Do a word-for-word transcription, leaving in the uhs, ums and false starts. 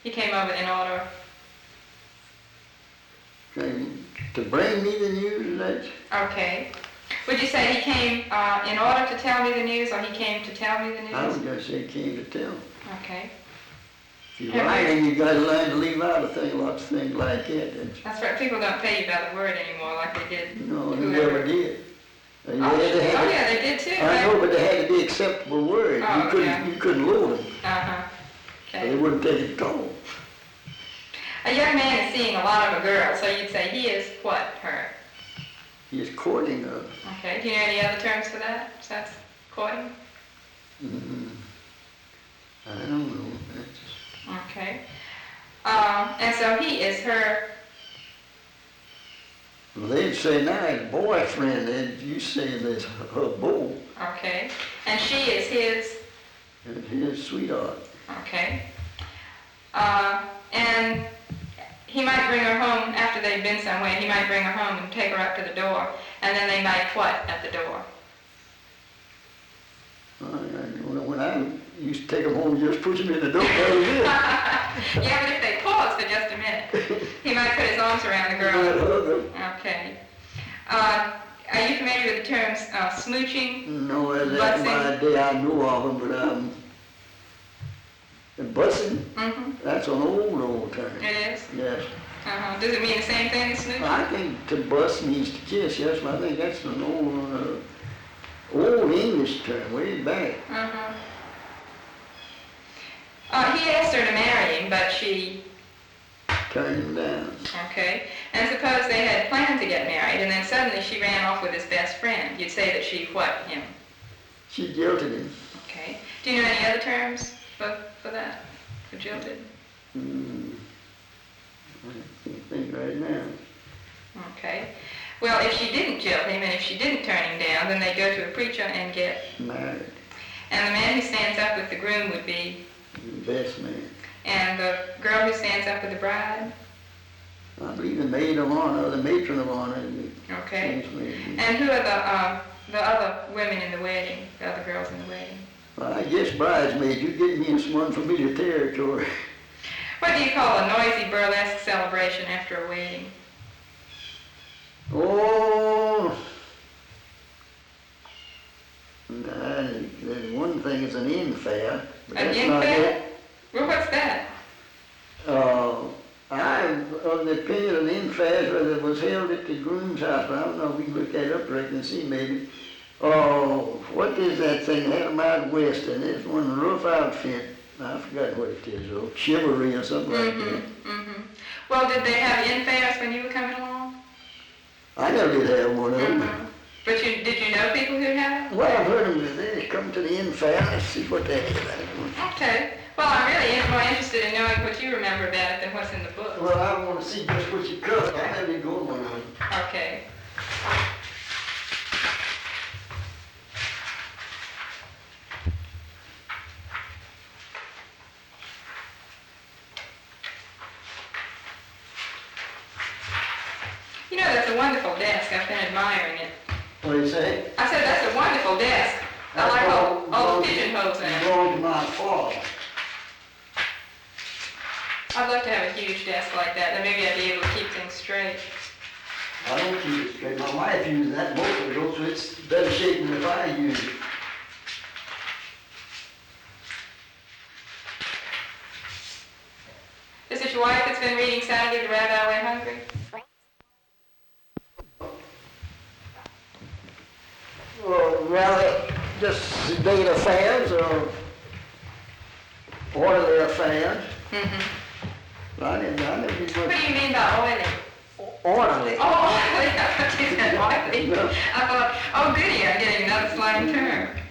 He came over in order. Came to bring me the news, that's... Okay. Would you say he came uh, in order to tell me the news, or he came to tell me the news? I would just say came to tell. Okay. If you're writing, you got to learn to leave out a thing, lots of things like that. That's, That's right. People don't pay you by the word anymore like they did. no, they never did. Oh, And yeah, they had oh to- yeah, they did too. I know, but they had to be acceptable words. Oh, you couldn't, yeah. you couldn't load them. Uh-huh. Or Okay. they wouldn't take it at all. A young man is seeing a lot of a girl, so you'd say he is what, her? He is courting her. Okay. Do you know any other terms for that? Besides courting? Mm-hmm. I don't know. That's, Okay. Um, and so he is her. well, they'd say now his boyfriend, and you say there's her beau, Okay. And she is his. and his sweetheart. Okay. Uh, and he might bring her home after they've been somewhere. He might bring her home and take her up to the door, and then they might what at the door? I, I, when I used to take them home, just push them in the door, that was it. Yeah, but if they pause for just a minute, he might put his arms around the I'd hug girl. them. Okay. Uh, are you familiar with the terms uh, smooching? No, that's my day. I know of them, but um, and bussing, Mm-hmm. that's an old, old term. It is? Yes. Uh-huh. Does it mean the same thing as smooching? I think to bus means to kiss, yes, but I think that's an old, uh, old English term, way back. Uh-huh. Uh, he asked her to marry him, but she, Turned him down. okay. And suppose they had planned to get married, and then suddenly she ran off with his best friend. You'd say that she what, him? She jilted him. Okay. Do you know any other terms for, for that, for jilted? Hmm. I can't think right now. Okay. Well, if she didn't jilt him, and if she didn't turn him down, then they'd go to a preacher and get... Married. And the man who stands up with the groom would be... The best man. And the girl who stands up with the bride? I believe the maid of honor, the matron of honor. the Okay. first lady. And who are the, uh, the other women in the wedding, the other girls in the wedding? Well, I guess bridesmaid, you get me in some unfamiliar territory. What do you call a noisy burlesque celebration after a wedding? Oh, nah, there's one thing is an inn fair, but An that's inn not fair? it. Well, what's that? Uh, I'm of the opinion of the inn fair, whether it was held at the groom's house, but I don't know, we can look that up right and see maybe. Oh, what is that thing? They had them out west, and there's one rough outfit. I forgot what it is, oh, chivalry or something like that. Mm-hmm, mm-hmm. Well, did they have inn fairs when you were coming along? I never did have one of them. Mm-hmm. But you, did you know people who had them? Well, I've heard them, they come to the inn fair, let's see what that is. Okay. Well, I'm really in- more interested in knowing what you remember about it than what's in the book. Well, I want to see just what you covered. I haven't go on one of them. Okay. You know, that's a wonderful desk. I've been admiring it. What do you say? I said, that's a wonderful desk. I like all, all the pigeonholes in it. Going to my father. I'd love to have a huge desk like that. Then maybe I'd be able to keep things straight. I don't keep it straight. My wife uses that most of it, so it's better shape than if I use it. Is it your wife that's been reading Saturday the Rabbi Went Hungry? Well, rather just date affairs or orderly affairs. Mm-hmm. I didn't, I never did What much do you mean by oily? orderly. Oh, oily. I thought you said oily. I thought, oh, goody, I'm getting another slang term.